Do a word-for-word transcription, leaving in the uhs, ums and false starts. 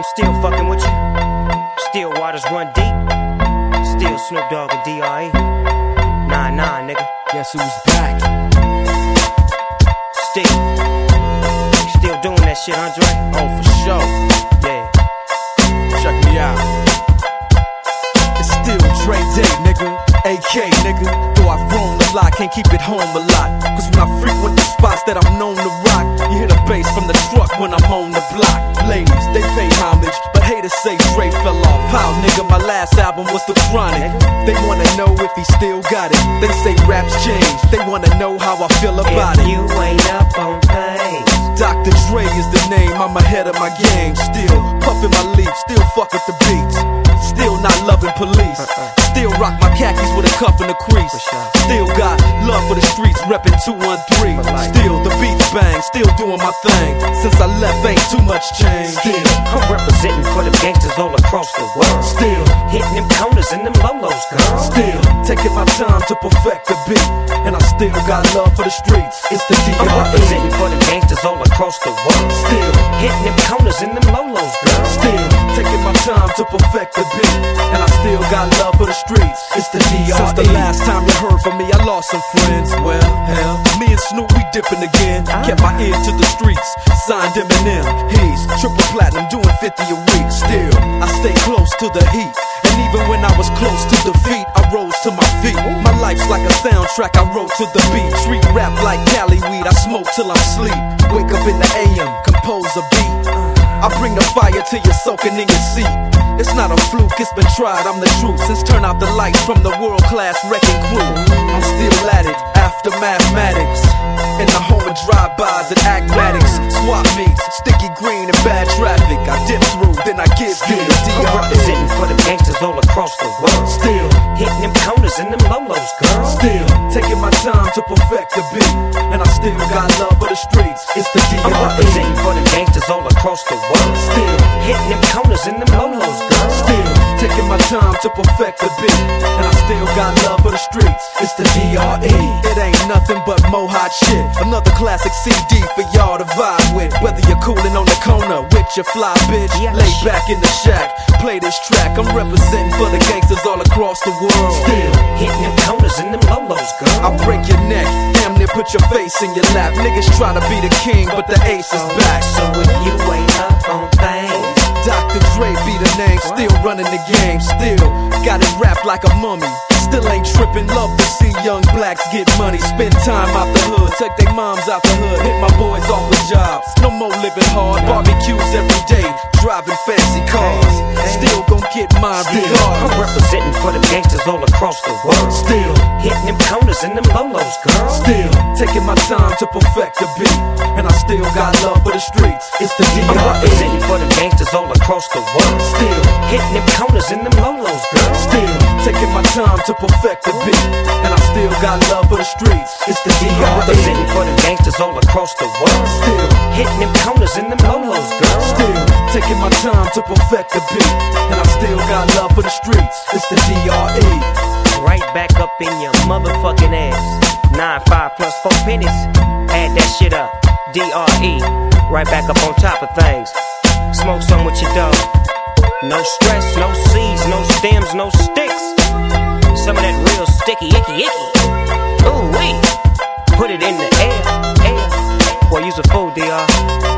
I'm still fucking with you. Still waters run deep. Still Snoop Dogg and D R E. Nine nine, nigga. Guess who's back? Still. Still doing that shit, Andre? Oh, for sure. Yeah. Check me out. It's still Dre Day, nigga. A K, nigga. Though I've grown a lot, can't keep it home a lot. Cause when I frequent the spots that I'm known to rock, you hear the bass from the truck when I'm on the block. Ladies, they pay homage, but haters say Dre fell off. How, nigga, my last album was The Chronic. They wanna know if he still got it. They say raps change, they wanna know how I feel about if it. You ain't up on things. Doctor Dre is the name, I'm ahead of my game. Still puffin' my leaf, still fuck with the beats. Still not loving police. Still rock my khakis with a cuff and a crease. Still got love for the streets, reppin' two one three. Still the beats bang, still doing my thing. Since I left ain't too much change. Still, I'm representing for them gangsters all across the world. Still hitting them corners and them lolos, girl. Still taking my time to perfect the beat. And I still got love for the streets. It's the D R E. I'm representing for them gangsters all across the world. Still hitting them corners and them lolos, girl. Still taking my time to perfect the beat. And I still got love for the streets. It's the D R E. Since the last time you heard from me, I lost some friends. Well, hell, me and Snoop, we dipping again. Kept my ear to the streets, signed Eminem. He's triple platinum, doing fifty a week. Still, I stay close to the heat. And even when I was close to defeat, I rose to my feet. My life's like a soundtrack, I wrote to the beat. Street rap like Cali weed, I smoke till I'm sleep. Wake up in the A M, compose a beat. I bring the fire till you're soaking in your seat. It's not a fluke, it's been tried, I'm the truth. Since turn out the lights from the world-class wrecking crew, I'm still at it, after mathematics. In the home of drive-bys and acmatics. Swap meets, sticky green and bad traffic. I dip through, then I give you the D R E. I'm representing for them gangsters all across the world. Still hitting them corners and them lolos, girl. Still taking my time to perfect the beat. And I still got love for the streets. It's the D R E. I'm representing for them gangsters all across the world. Still hitting them corners and them lolos, girl. Still taking my time to perfect the beat. And I still got love for the streets. It's the D R E. It ain't nothing but mohawk shit. Another classic C D for y'all to vibe with. Whether you're coolin' on the corner with your fly bitch, yeah, lay back in the shack, play this track. I'm representing for the gangsters all across the world. Still hitting them corners and them lolos, girl. I'll break your neck, damn near put your face in your lap. Niggas try to be the king, but the ace is back. So if you ain't up on things, Doctor Dre be the name, still running the game. Still got it wrapped like a mummy. Still ain't trippin', love to see young blacks get money. Spend time out the hood, take their moms out the hood. Hit my boys off with jobs, no more living hard. Barbecues every day, driving fancy cars. Still gon' get mine regardless. I'm representing for them gangsters all across the world. Still hitting them corners and them lolos, girl. Still taking my time to perfect the beat. And I still got love for the streets. It's the D R E. I'm representing for them gangsters all across the world. Still hitting them corners and them lolos, girl. Still taking my time to perfect the beat. And I still got love for the streets. It's the D R E. I'm representing for them gangsters all across the world. Still hitting them corners and them lolos, girl. Still taking my time to perfect the beat. And I still got love for the streets. It's the D R E. Right back up in your motherfucking ass. Nine five plus four pennies. Add that shit up. D R E. Right back up on top of things. Smoke some with your dog. No stress, no seeds, no stems, no sticks. Some of that real sticky, icky, icky. Ooh wee. Put it in the air, air. Boy, you's a fool, D R